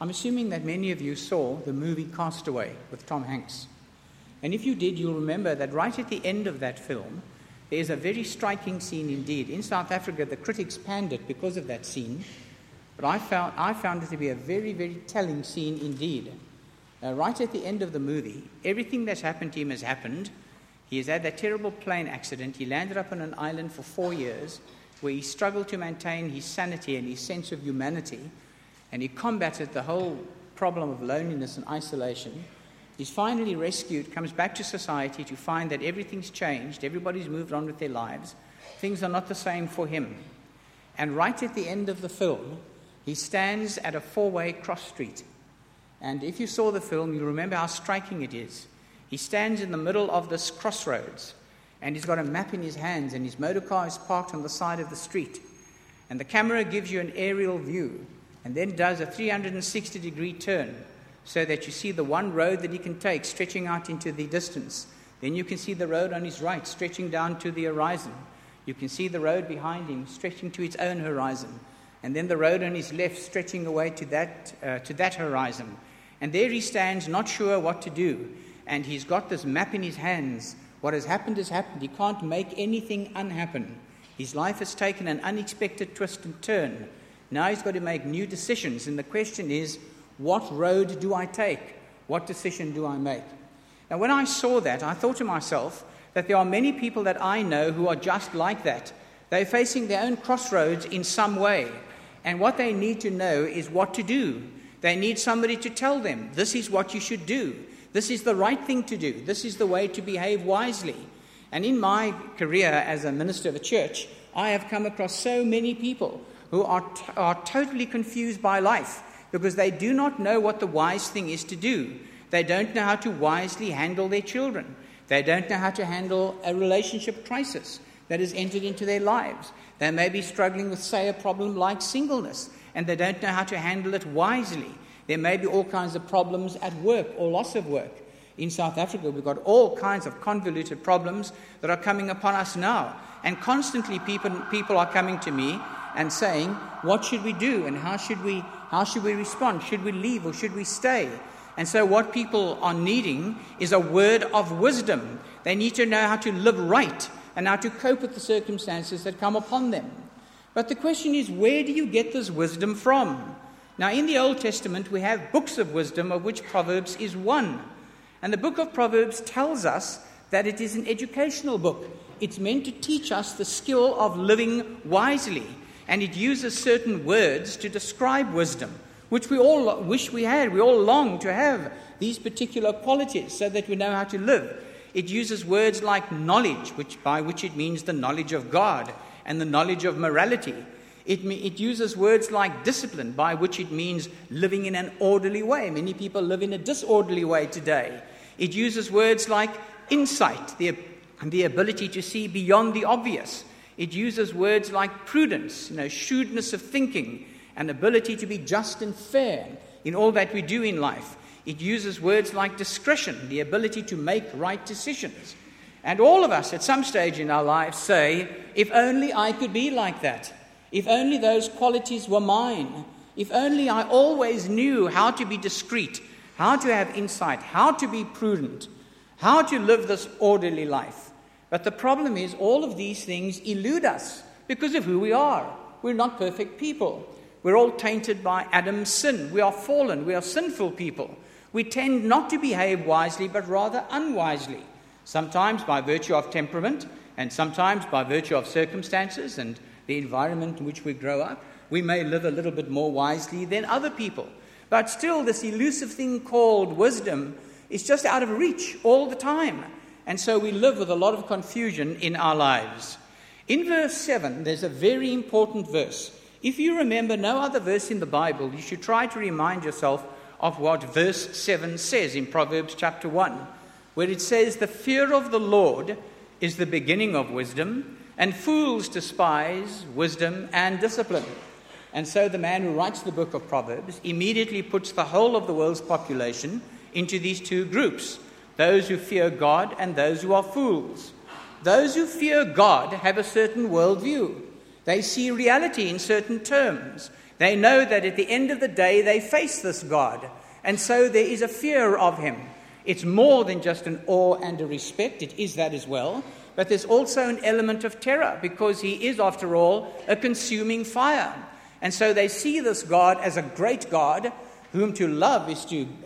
I'm assuming that many of you saw the movie Castaway with Tom Hanks. And if you did, you'll remember that right at the end of that film, there's a very striking scene indeed. In South Africa, the critics panned it because of that scene, but I found it to be a very, very telling scene indeed. Right at the end of the movie, everything that's happened to him has happened. He has had that terrible plane accident. He landed up on an island for 4 years where he struggled to maintain his sanity and his sense of humanity, and he combated the whole problem of loneliness and isolation. He's finally rescued, comes back to society to find that everything's changed, everybody's moved on with their lives, things are not the same for him. And right at the end of the film, he stands at a 4-way cross street. And if you saw the film, you remember how striking it is. He stands in the middle of this crossroads, and he's got a map in his hands, and his motor car is parked on the side of the street. And the camera gives you an aerial view, and then does a 360-degree turn, so that you see the one road that he can take stretching out into the distance. Then you can see the road on his right stretching down to the horizon. You can see the road behind him stretching to its own horizon. And then the road on his left stretching away to that horizon. And there he stands, not sure what to do. And he's got this map in his hands. What has happened has happened. He can't make anything unhappen. His life has taken an unexpected twist and turn. Now he's got to make new decisions. And the question is, what road do I take? What decision do I make? Now, when I saw that, I thought to myself that there are many people that I know who are just like that. They're facing their own crossroads in some way. And what they need to know is what to do. They need somebody to tell them, this is what you should do. This is the right thing to do. This is the way to behave wisely. And in my career as a minister of a church, I have come across so many people who are totally confused by life, because they do not know what the wise thing is to do. They don't know how to wisely handle their children. They don't know how to handle a relationship crisis that has entered into their lives. They may be struggling with, say, a problem like singleness, and they don't know how to handle it wisely. There may be all kinds of problems at work or loss of work. In South Africa, we've got all kinds of convoluted problems that are coming upon us now. And constantly people are coming to me and saying, what should we do and how should we respond? Should we leave or should we stay? And so what people are needing is a word of wisdom. They need to know how to live right and how to cope with the circumstances that come upon them. But the question is, where do you get this wisdom from? Now, in the Old Testament, we have books of wisdom, of which Proverbs is one. And the book of Proverbs tells us that it is an educational book. It's meant to teach us the skill of living wisely. And it uses certain words to describe wisdom, which we all wish we had. We all long to have these particular qualities so that we know how to live. It uses words like knowledge, by which it means the knowledge of God and the knowledge of morality. It uses words like discipline, by which it means living in an orderly way. Many people live in a disorderly way today. It uses words like insight, the ability to see beyond the obvious. It uses words like prudence, shrewdness of thinking, and ability to be just and fair in all that we do in life. It uses words like discretion, the ability to make right decisions. And all of us at some stage in our lives say, if only I could be like that. If only those qualities were mine. If only I always knew how to be discreet, how to have insight, how to be prudent, how to live this orderly life. But the problem is, all of these things elude us because of who we are. We're not perfect people. We're all tainted by Adam's sin. We are fallen. We are sinful people. We tend not to behave wisely, but rather unwisely, sometimes by virtue of temperament, and sometimes by virtue of circumstances and the environment in which we grow up. We may live a little bit more wisely than other people. But still, this elusive thing called wisdom is just out of reach all the time. And so we live with a lot of confusion in our lives. In verse 7, there's a very important verse. If you remember no other verse in the Bible, you should try to remind yourself of what verse 7 says in Proverbs chapter 1, where it says, the fear of the Lord is the beginning of wisdom, and fools despise wisdom and discipline. And so the man who writes the book of Proverbs immediately puts the whole of the world's population into these two groups, those who fear God and those who are fools. Those who fear God have a certain worldview. They see reality in certain terms. They know that at the end of the day they face this God, and so there is a fear of him. It's more than just an awe and a respect. It is that as well. But there's also an element of terror, because he is, after all, a consuming fire. And so they see this God as a great God, whom to love is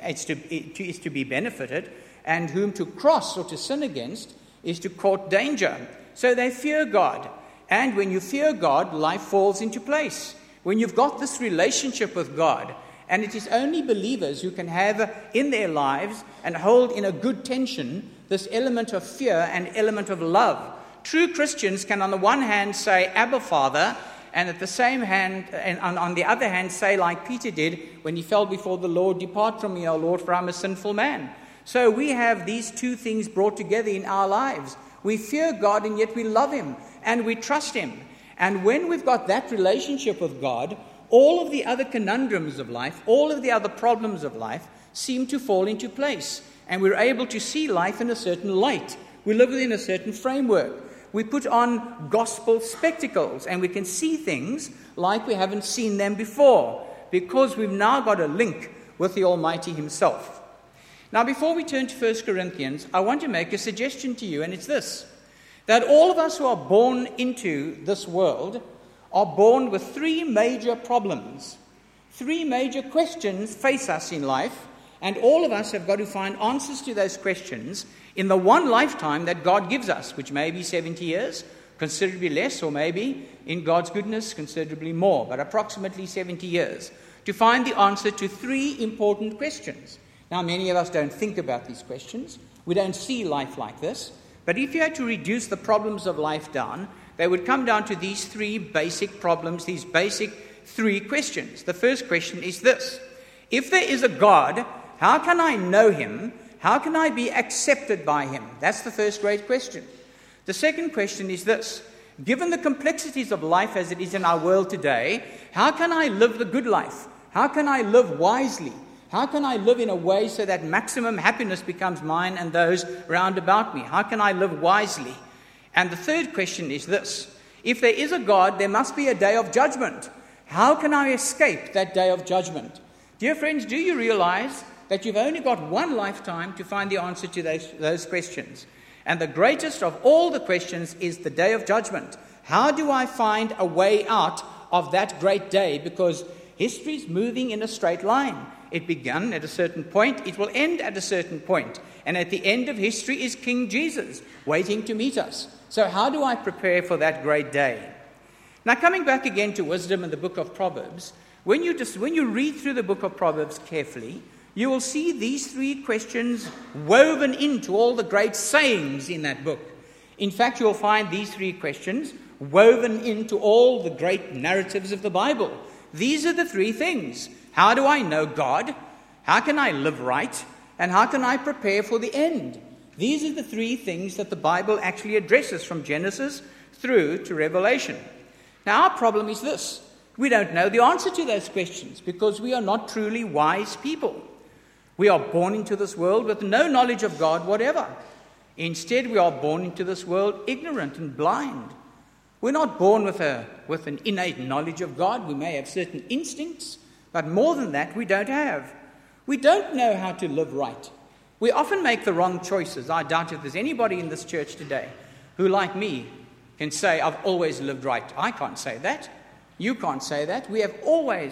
to be benefited, and whom to cross or to sin against is to court danger. So they fear God. And when you fear God, life falls into place. When you've got this relationship with God, and it is only believers who can have in their lives and hold in a good tension this element of fear and element of love. True Christians can on the one hand say, Abba, Father, and at the same hand, and on the other hand, say like Peter did when he fell before the Lord, depart from me, O Lord, for I'm a sinful man. So we have these two things brought together in our lives. We fear God, and yet we love him, and we trust him. And when we've got that relationship with God, all of the other conundrums of life, all of the other problems of life seem to fall into place. And we're able to see life in a certain light. We live within a certain framework. We put on gospel spectacles, and we can see things like we haven't seen them before, because we've now got a link with the Almighty himself. Now, before we turn to 1 Corinthians, I want to make a suggestion to you, and it's this: that all of us who are born into this world are born with three major problems. Three major questions face us in life, and all of us have got to find answers to those questions in the one lifetime that God gives us, which may be 70 years, considerably less, or maybe, in God's goodness, considerably more, but approximately 70 years, to find the answer to three important questions. Now, many of us don't think about these questions. We don't see life like this. But if you had to reduce the problems of life down, they would come down to these three basic problems, these basic three questions. The first question is this: if there is a God, how can I know him? How can I be accepted by him? That's the first great question. The second question is this: given the complexities of life as it is in our world today, how can I live the good life? How can I live wisely? How can I live in a way so that maximum happiness becomes mine and those round about me? How can I live wisely? And the third question is this: if there is a God, there must be a day of judgment. How can I escape that day of judgment? Dear friends, do you realize that you've only got one lifetime to find the answer to those questions? And the greatest of all the questions is the day of judgment. How do I find a way out of that great day? Because history's moving in a straight line. It began at a certain point, it will end at a certain point. And at the end of history is King Jesus, waiting to meet us. So how do I prepare for that great day? Now, coming back again to wisdom in the book of Proverbs, when you read through the book of Proverbs carefully, you will see these three questions woven into all the great sayings in that book. In fact, you'll find these three questions woven into all the great narratives of the Bible. These are the three things. How do I know God? How can I live right? And how can I prepare for the end? These are the three things that the Bible actually addresses from Genesis through to Revelation. Now, our problem is this: we don't know the answer to those questions because we are not truly wise people. We are born into this world with no knowledge of God whatever. Instead, we are born into this world ignorant and blind. We're not born with an innate knowledge of God. We may have certain instincts, but more than that, we don't have. We don't know how to live right. We often make the wrong choices. I doubt if there's anybody in this church today who, like me, can say, I've always lived right. I can't say that. You can't say that. We have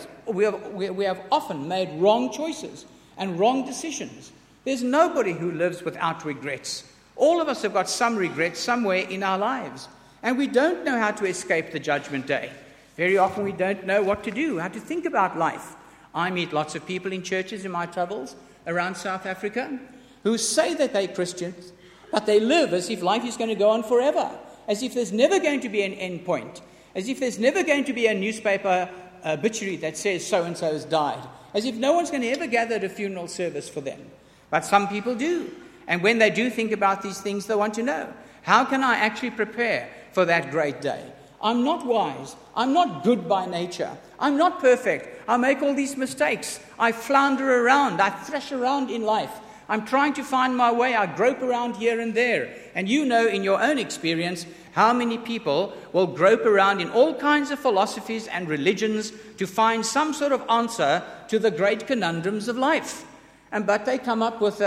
often made wrong choices and wrong decisions. There's nobody who lives without regrets. All of us have got some regrets somewhere in our lives. And we don't know how to escape the judgment day. Very often we don't know what to do, how to think about life. I meet lots of people in churches in my travels around South Africa who say that they're Christians, but they live as if life is going to go on forever, as if there's never going to be an end point, as if there's never going to be a newspaper obituary that says so-and-so has died, as if no one's going to ever gather at a funeral service for them. But some people do. And when they do think about these things, they want to know, how can I actually prepare for that great day? I'm not wise. I'm not good by nature. I'm not perfect. I make all these mistakes. I flounder around. I thresh around in life. I'm trying to find my way. I grope around here and there. And you know in your own experience how many people will grope around in all kinds of philosophies and religions to find some sort of answer to the great conundrums of life. But they come up with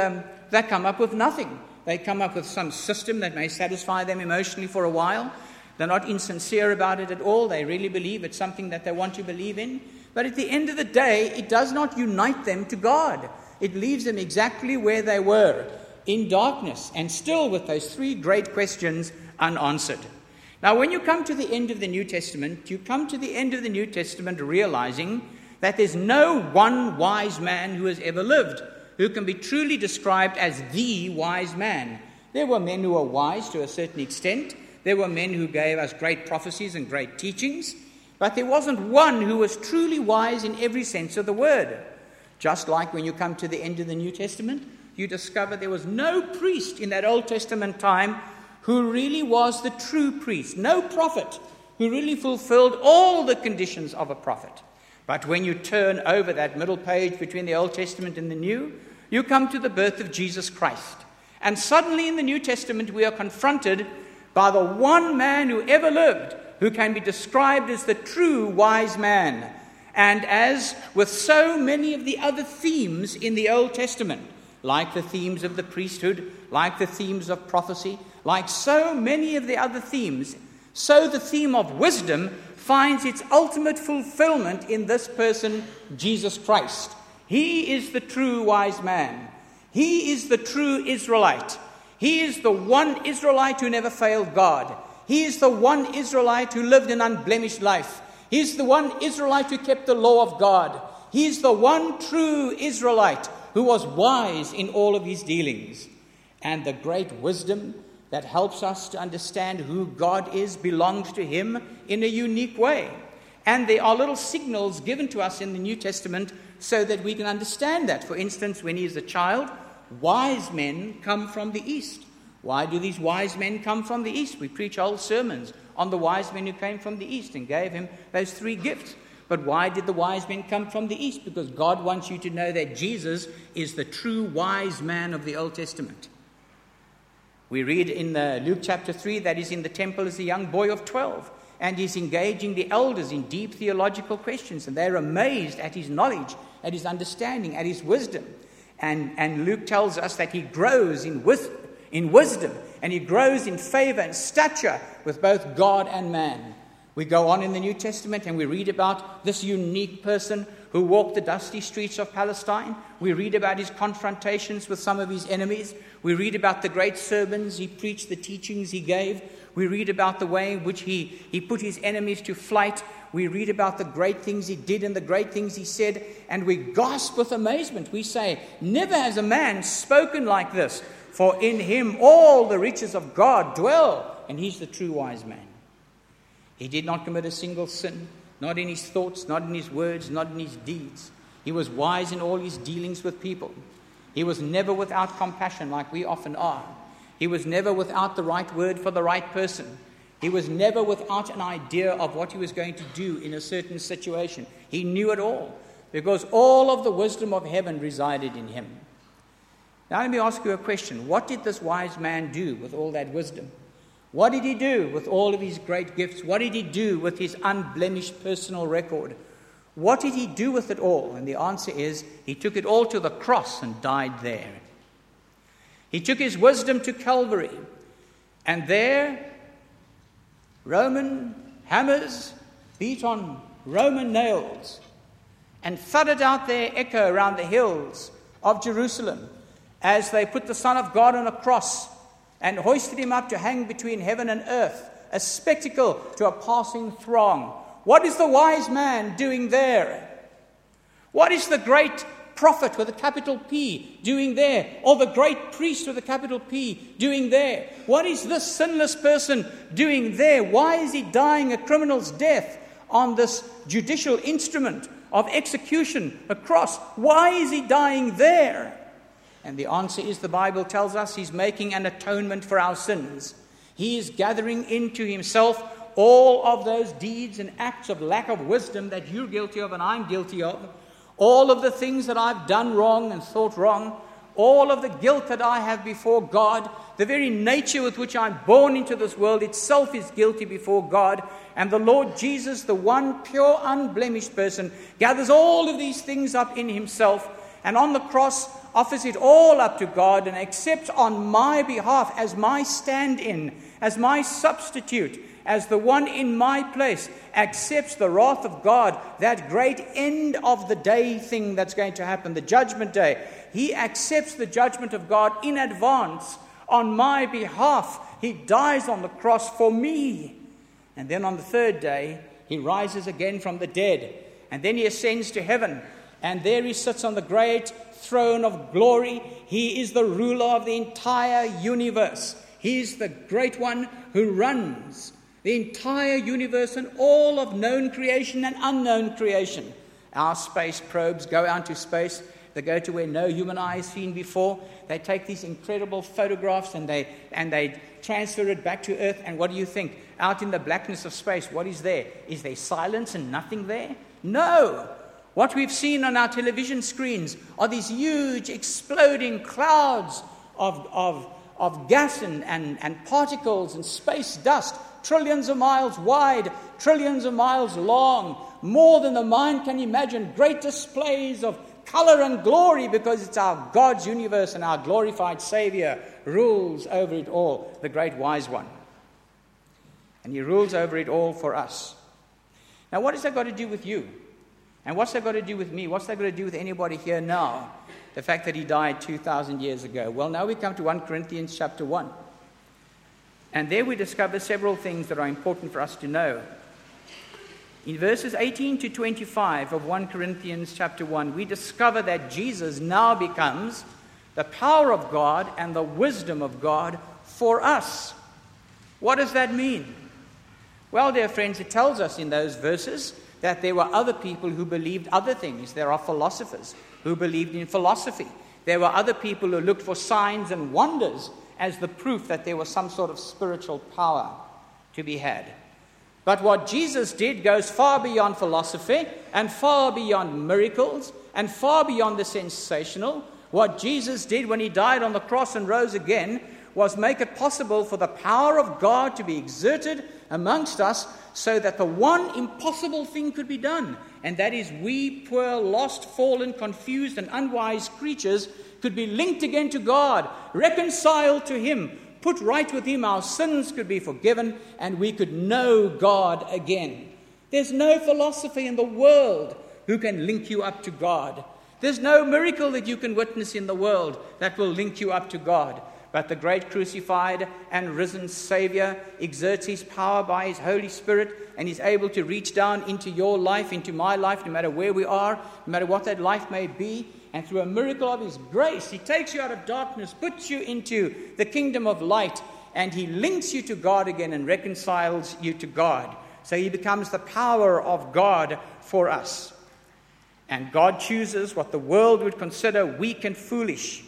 nothing. They come up with some system that may satisfy them emotionally for a while. They're not insincere about it at all. They really believe it's something that they want to believe in. But at the end of the day, it does not unite them to God. It leaves them exactly where they were, in darkness, and still with those three great questions unanswered. Now, when you come to the end of the New Testament, you come to the end of the New Testament realizing that there's no one wise man who has ever lived, who can be truly described as the wise man. There were men who were wise to a certain extent. There were men who gave us great prophecies and great teachings. But there wasn't one who was truly wise in every sense of the word. Just like when you come to the end of the New Testament, you discover there was no priest in that Old Testament time who really was the true priest. No prophet who really fulfilled all the conditions of a prophet. But when you turn over that middle page between the Old Testament and the New, you come to the birth of Jesus Christ. And suddenly in the New Testament we are confronted by the one man who ever lived, who can be described as the true wise man. And as with so many of the other themes in the Old Testament, like the themes of the priesthood, like the themes of prophecy, like so many of the other themes, so the theme of wisdom finds its ultimate fulfillment in this person, Jesus Christ. He is the true wise man. He is the true Israelite. He is the one Israelite who never failed God. He is the one Israelite who lived an unblemished life. He is the one Israelite who kept the law of God. He is the one true Israelite who was wise in all of his dealings. And the great wisdom that helps us to understand who God is belongs to him in a unique way. And there are little signals given to us in the New Testament so that we can understand that. For instance, when he is a child, wise men come from the east. Why do these wise men come from the east? We preach whole sermons on the wise men who came from the east and gave him those three gifts. But why did the wise men come from the east? Because God wants you to know that Jesus is the true wise man of the Old Testament. We read in Luke chapter 3 that he's in the temple as a young boy of 12. And he's engaging the elders in deep theological questions. And they're amazed at his knowledge, at his understanding, at his wisdom. And Luke tells us that he grows in wisdom, and he grows in favor and stature with both God and man. We go on in the New Testament and we read about this unique person who walked the dusty streets of Palestine. We read about his confrontations with some of his enemies. We read about the great sermons he preached, the teachings he gave. We read about the way in which he put his enemies to flight. We read about the great things he did and the great things he said, and we gasp with amazement. We say, never has a man spoken like this, for in him all the riches of God dwell, and he's the true wise man. He did not commit a single sin, not in his thoughts, not in his words, not in his deeds. He was wise in all his dealings with people. He was never without compassion like we often are. He was never without the right word for the right person. He was never without an idea of what he was going to do in a certain situation. He knew it all, because all of the wisdom of heaven resided in him. Now let me ask you a question. What did this wise man do with all that wisdom? What did he do with all of his great gifts? What did he do with his unblemished personal record? What did he do with it all? And the answer is, he took it all to the cross and died there. He took his wisdom to Calvary, and there Roman hammers beat on Roman nails and thudded out their echo around the hills of Jerusalem as they put the Son of God on a cross and hoisted him up to hang between heaven and earth, a spectacle to a passing throng. What is the wise man doing there? What is the great prophet with a capital P doing there? Or the great priest with a capital P doing there? What is this sinless person doing there? Why is he dying a criminal's death on this judicial instrument of execution, a cross? Why is he dying there? And the answer is, the Bible tells us, he's making an atonement for our sins. He is gathering into himself all of those deeds and acts of lack of wisdom that you're guilty of and I'm guilty of. All of the things that I've done wrong and thought wrong. All of the guilt that I have before God, the very nature with which I'm born into this world itself is guilty before God. And the Lord Jesus, the one pure, unblemished person, gathers all of these things up in himself, and on the cross offers it all up to God and accepts on my behalf, as my stand-in, as my substitute, as the one in my place, accepts the wrath of God, that great end of the day thing that's going to happen, the judgment day. He accepts the judgment of God in advance on my behalf. He dies on the cross for me. And then on the third day, he rises again from the dead. And then he ascends to heaven. And there he sits on the great throne of glory. He is the ruler of the entire universe. He is the great one who runs the entire universe and all of known creation and unknown creation. Our space probes go out to space. They go to where no human eye has seen before. They take these incredible photographs and they transfer it back to Earth. And what do you think? Out in the blackness of space, what is there? Is there silence and nothing there? No. What we've seen on our television screens are these huge exploding clouds of gas and particles and space dust, trillions of miles wide, trillions of miles long, more than the mind can imagine, great displays of color and glory, because it's our God's universe, and our glorified Savior rules over it all, the great wise one. And he rules over it all for us. Now, what has that got to do with you? And what's that got to do with me? What's that got to do with anybody here now? The fact that he died 2,000 years ago. Well, now we come to 1 Corinthians chapter 1. And there we discover several things that are important for us to know. In verses 18 to 25 of 1 Corinthians chapter 1, we discover that Jesus now becomes the power of God and the wisdom of God for us. What does that mean? Well, dear friends, it tells us in those verses that there were other people who believed other things. There are philosophers who believed in philosophy. There were other people who looked for signs and wonders as the proof that there was some sort of spiritual power to be had. But what Jesus did goes far beyond philosophy and far beyond miracles and far beyond the sensational. What Jesus did when he died on the cross and rose again was make it possible for the power of God to be exerted amongst us, so that the one impossible thing could be done, and that is we poor, lost, fallen, confused, and unwise creatures could be linked again to God, reconciled to him, put right with him, our sins could be forgiven, and we could know God again. There's no philosophy in the world who can link you up to God. There's no miracle that you can witness in the world that will link you up to God. But the great crucified and risen Savior exerts his power by his Holy Spirit, and is able to reach down into your life, into my life, no matter where we are, no matter what that life may be. And through a miracle of his grace, he takes you out of darkness, puts you into the kingdom of light, and he links you to God again and reconciles you to God. So he becomes the power of God for us. And God chooses what the world would consider weak and foolish.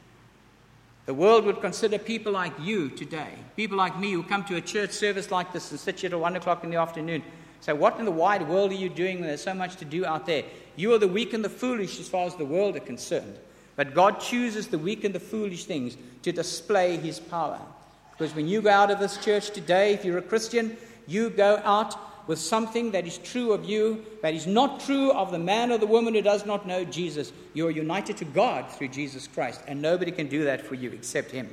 The world would consider people like you today, people like me who come to a church service like this and sit here till 1 o'clock in the afternoon. So what in the wide world are you doing when there's so much to do out there? You are the weak and the foolish as far as the world are concerned. But God chooses the weak and the foolish things to display his power. Because when you go out of this church today, if you're a Christian, you go out with something that is true of you, that is not true of the man or the woman who does not know Jesus. You are united to God through Jesus Christ, and nobody can do that for you except him.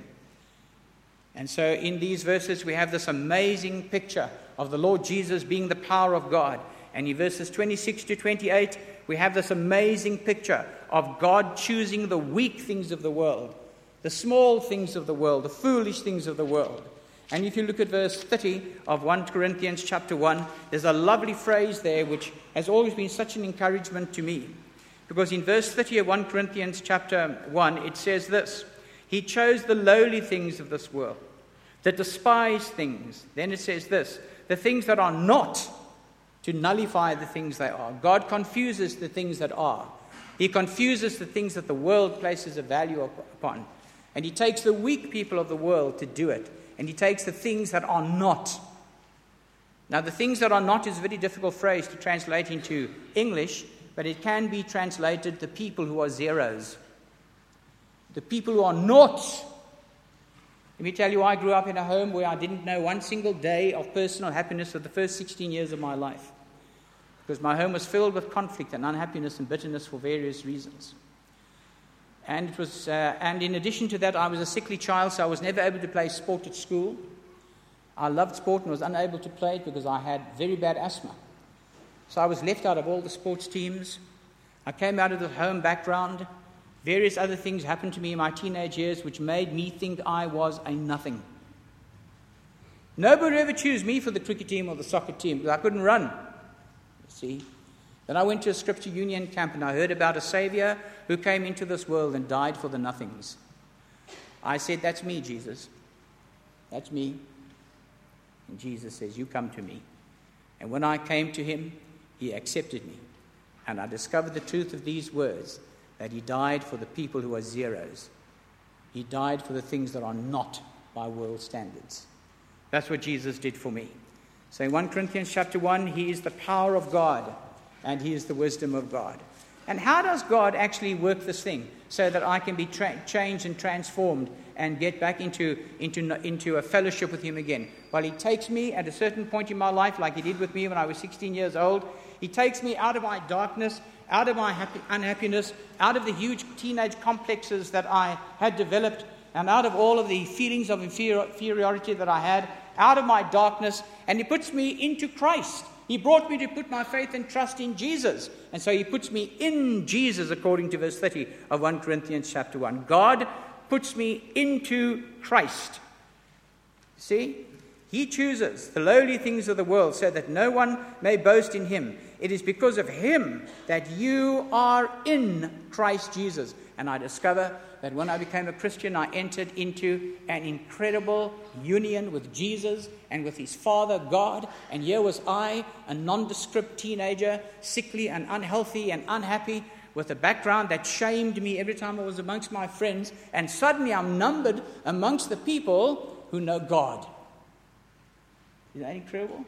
And so in these verses we have this amazing picture of the Lord Jesus being the power of God. And in verses 26 to 28, we have this amazing picture of God choosing the weak things of the world, the small things of the world, the foolish things of the world. And if you look at verse 30 of 1 Corinthians chapter 1, there's a lovely phrase there which has always been such an encouragement to me. Because in verse 30 of 1 Corinthians chapter 1, it says this: he chose the lowly things of this world, the despised things. Then it says this: the things that are not, to nullify the things they are. God confuses the things that are. He confuses the things that the world places a value upon. And he takes the weak people of the world to do it. And he takes the things that are not. Now, the things that are not is a very difficult phrase to translate into English, but it can be translated the people who are zeros. The people who are not. Let me tell you, I grew up in a home where I didn't know one single day of personal happiness for the first 16 years of my life, because my home was filled with conflict and unhappiness and bitterness for various reasons. And it was, and in addition to that, I was a sickly child, so I was never able to play sport at school. I loved sport and was unable to play it because I had very bad asthma. So I was left out of all the sports teams. I came out of the home background. Various other things happened to me in my teenage years which made me think I was a nothing. Nobody would ever choose me for the cricket team or the soccer team because I couldn't run. You see? Then I went to a Scripture Union camp and I heard about a Savior who came into this world and died for the nothings. I said, "That's me, Jesus. That's me." And Jesus says, "You come to me." And when I came to him, he accepted me. And I discovered the truth of these words, that he died for the people who are zeros. He died for the things that are not by world standards. That's what Jesus did for me. So in 1 Corinthians chapter 1, he is the power of God and he is the wisdom of God. And how does God actually work this thing so that I can be changed and transformed and get back into a fellowship with him again? Well, he takes me at a certain point in my life, like he did with me when I was 16 years old. He takes me out of my darkness, out of my unhappiness, out of the huge teenage complexes that I had developed, and out of all of the feelings of inferiority that I had, out of my darkness, and he puts me into Christ. He brought me to put my faith and trust in Jesus. And so he puts me in Jesus, according to verse 30 of 1 Corinthians chapter 1. God puts me into Christ. See? He chooses the lowly things of the world so that no one may boast in him. It is because of him that you are in Christ Jesus. And I discover that when I became a Christian, I entered into an incredible union with Jesus and with his Father, God. And here was I, a nondescript teenager, sickly and unhealthy and unhappy, with a background that shamed me every time I was amongst my friends. And suddenly I'm numbered amongst the people who know God. Is that incredible?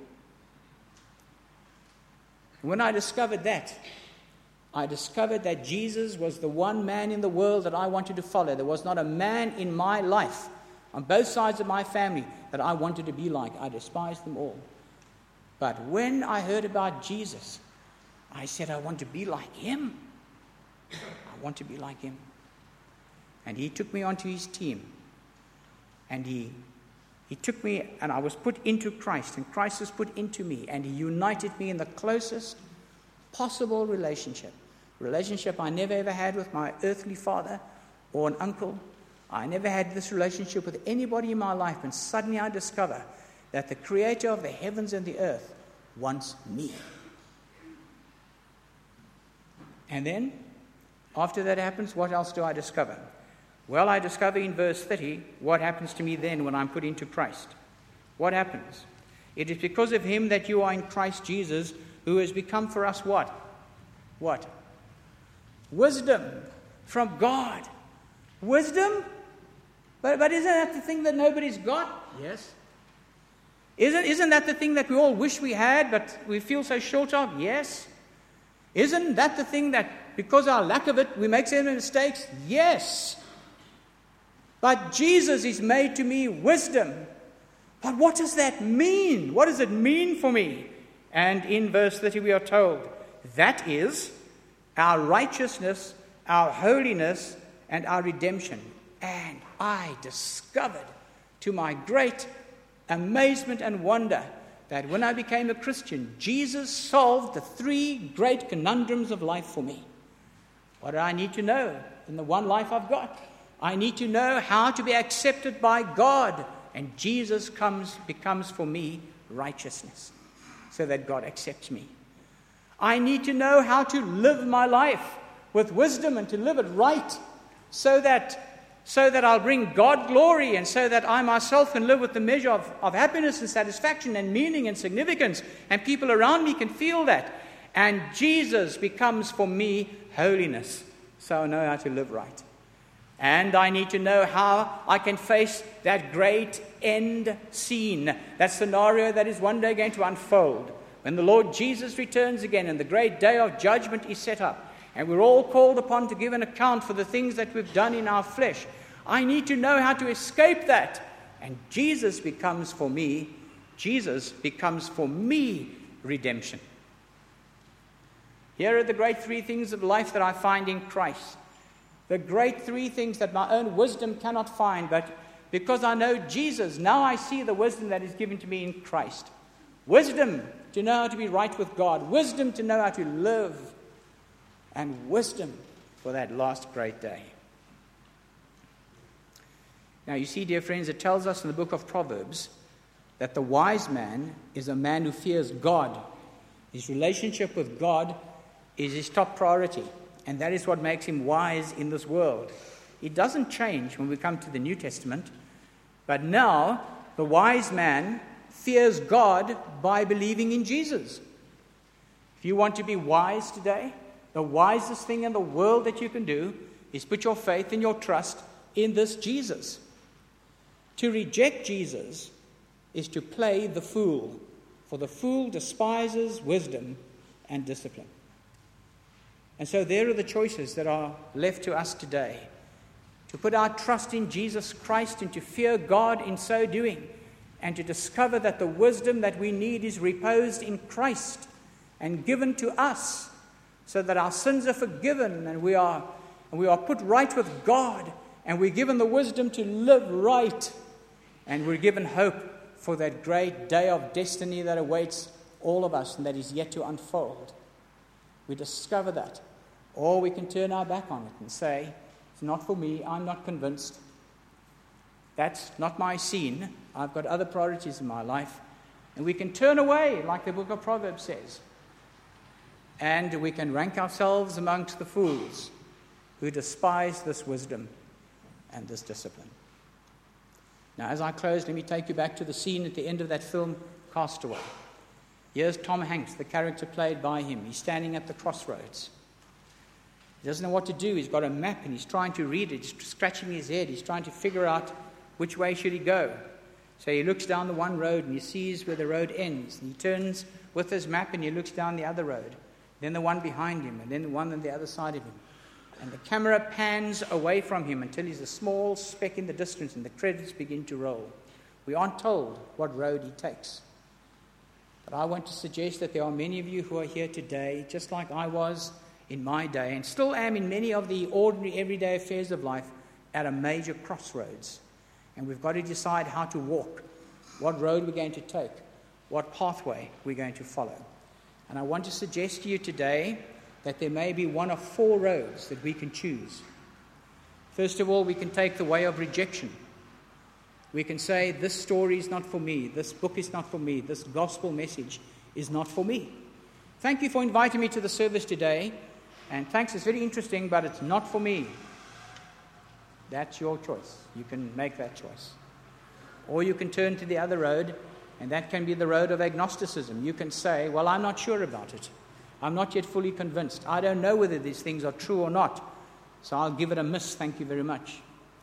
When I discovered that, I discovered that Jesus was the one man in the world that I wanted to follow. There was not a man in my life, on both sides of my family, that I wanted to be like. I despised them all. But when I heard about Jesus, I said, I want to be like him. I want to be like him. And he took me onto his team. And he took me, and I was put into Christ, and Christ was put into me, and he united me in the closest possible relationship I never ever had with my earthly father or an uncle. I never had this relationship with anybody in my life, and suddenly I discover that the creator of the heavens and the earth wants me. And then, after that happens, what else do I discover? Well, I discover in verse 30 what happens to me then when I'm put into Christ. What happens? It is because of him that you are in Christ Jesus, who has become for us what? What? Wisdom from God. Wisdom? But isn't that the thing that nobody's got? Yes. Isn't that the thing that we all wish we had, but we feel so short of? Yes. Isn't that the thing that, because of our lack of it, we make so many mistakes? Yes. But Jesus is made to me wisdom. But what does that mean? What does it mean for me? And in verse 30 we are told, that is our righteousness, our holiness, and our redemption. And I discovered, to my great amazement and wonder, that when I became a Christian, Jesus solved the three great conundrums of life for me. What do I need to know in the one life I've got? I need to know how to be accepted by God. And Jesus becomes for me righteousness, so that God accepts me. I need to know how to live my life with wisdom and to live it right, so that I'll bring God glory, and so that I myself can live with the measure of happiness and satisfaction and meaning and significance, and people around me can feel that. And Jesus becomes for me holiness, so I know how to live right. And I need to know how I can face that great end scene, that scenario that is one day going to unfold, when the Lord Jesus returns again and the great day of judgment is set up. And we're all called upon to give an account for the things that we've done in our flesh. I need to know how to escape that. And Jesus becomes for me redemption. Here are the great three things of life that I find in Christ. The great three things that my own wisdom cannot find, but because I know Jesus, now I see the wisdom that is given to me in Christ. Wisdom to know how to be right with God. Wisdom to know how to live. And wisdom for that last great day. Now you see, dear friends, it tells us in the book of Proverbs that the wise man is a man who fears God. His relationship with God is his top priority. And that is what makes him wise in this world. It doesn't change when we come to the New Testament. But now, the wise man fears God by believing in Jesus. If you want to be wise today, the wisest thing in the world that you can do is put your faith and your trust in this Jesus. To reject Jesus is to play the fool, for the fool despises wisdom and discipline. And so there are the choices that are left to us today. To put our trust in Jesus Christ and to fear God in so doing, and to discover that the wisdom that we need is reposed in Christ and given to us, so that our sins are forgiven and we are put right with God, and we're given the wisdom to live right, and we're given hope for that great day of destiny that awaits all of us and that is yet to unfold. We discover that, or we can turn our back on it and say, it's not for me, I'm not convinced. That's not my scene. I've got other priorities in my life. And we can turn away, like the book of Proverbs says. And we can rank ourselves amongst the fools who despise this wisdom and this discipline. Now, as I close, let me take you back to the scene at the end of that film, Castaway. Here's Tom Hanks, the character played by him. He's standing at the crossroads. He doesn't know what to do. He's got a map and he's trying to read it. He's scratching his head. He's trying to figure out which way should he go. So he looks down the one road and he sees where the road ends. And he turns with his map and he looks down the other road. Then the one behind him, and then the one on the other side of him. And the camera pans away from him until he's a small speck in the distance and the credits begin to roll. We aren't told what road he takes. But I want to suggest that there are many of you who are here today, just like I was in my day, and still am in many of the ordinary, everyday affairs of life, at a major crossroads. And we've got to decide how to walk, what road we're going to take, what pathway we're going to follow. And I want to suggest to you today that there may be one of four roads that we can choose. First of all, we can take the way of rejection. We can say, this story is not for me, this book is not for me, this gospel message is not for me. Thank you for inviting me to the service today, and thanks, it's very interesting, but it's not for me. That's your choice. You can make that choice. Or you can turn to the other road, and that can be the road of agnosticism. You can say, well, I'm not sure about it. I'm not yet fully convinced. I don't know whether these things are true or not, so I'll give it a miss, thank you very much.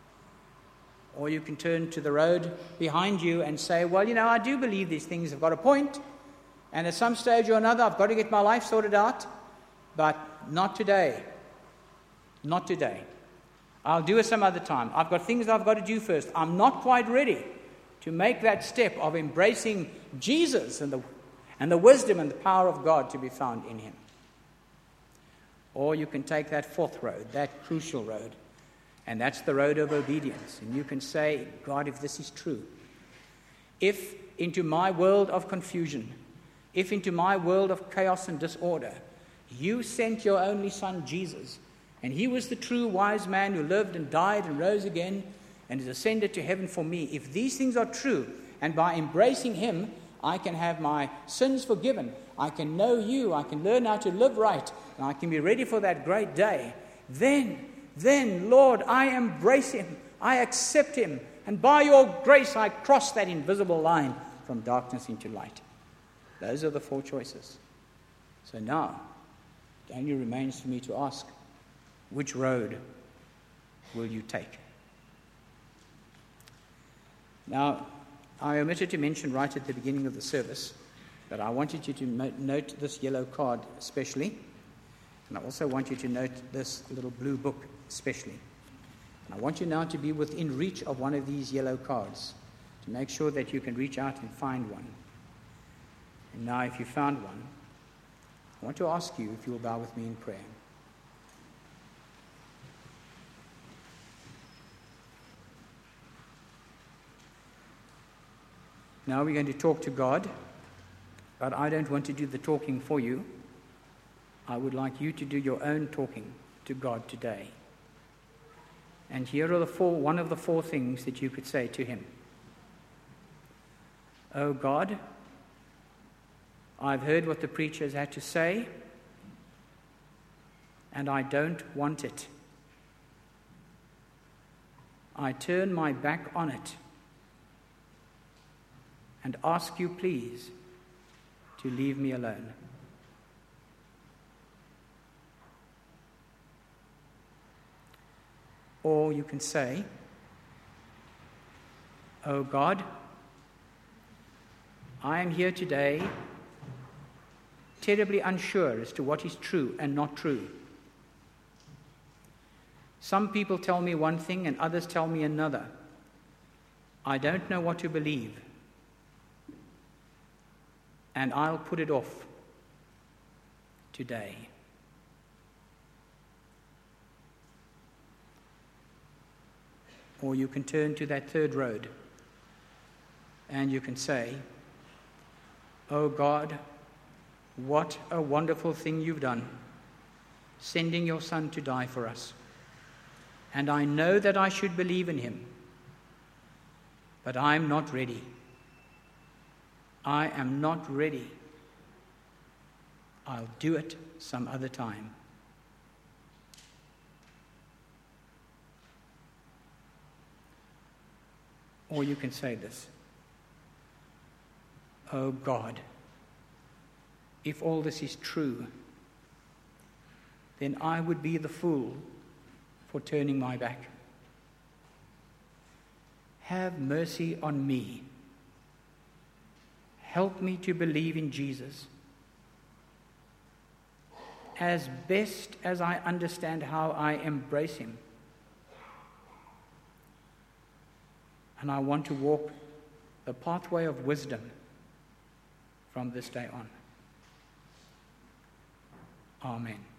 Or you can turn to the road behind you and say, well, I do believe these things have got a point, and at some stage or another I've got to get my life sorted out, but not today. Not today. I'll do it some other time. I've got things I've got to do first. I'm not quite ready to make that step of embracing Jesus and the wisdom and the power of God to be found in him. Or you can take that fourth road, that crucial road, and that's the road of obedience. And you can say, God, if this is true, if into my world of confusion, if into my world of chaos and disorder, you sent your only son, Jesus, and he was the true wise man who lived and died and rose again and is ascended to heaven for me. If these things are true, and by embracing him, I can have my sins forgiven, I can know you, I can learn how to live right, and I can be ready for that great day, then, Lord, I embrace him, I accept him, and by your grace I cross that invisible line from darkness into light. Those are the four choices. So now, it only remains for me to ask, which road will you take? Now, I omitted to mention right at the beginning of the service that I wanted you to note this yellow card especially. And I also want you to note this little blue book especially. And I want you now to be within reach of one of these yellow cards to make sure that you can reach out and find one. And now if you found one, I want to ask you if you will bow with me in prayer. Now we're going to talk to God, but I don't want to do the talking for you. I would like you to do your own talking to God today. And here are one of the four things that you could say to him. Oh God, I've heard what the preacher has had to say, and I don't want it. I turn my back on it and ask you, please, to leave me alone. Or you can say, Oh God, I am here today terribly unsure as to what is true and not true. Some people tell me one thing and others tell me another. I don't know what to believe. And I'll put it off today. Or you can turn to that third road and you can say, Oh God, what a wonderful thing you've done, sending your Son to die for us. And I know that I should believe in him, but I'm not ready. I am not ready. I'll do it some other time. Or you can say this, Oh God, if all this is true, then I would be the fool for turning my back. Have mercy on me. Help me to believe in Jesus as best as I understand how I embrace him. And I want to walk the pathway of wisdom from this day on. Amen.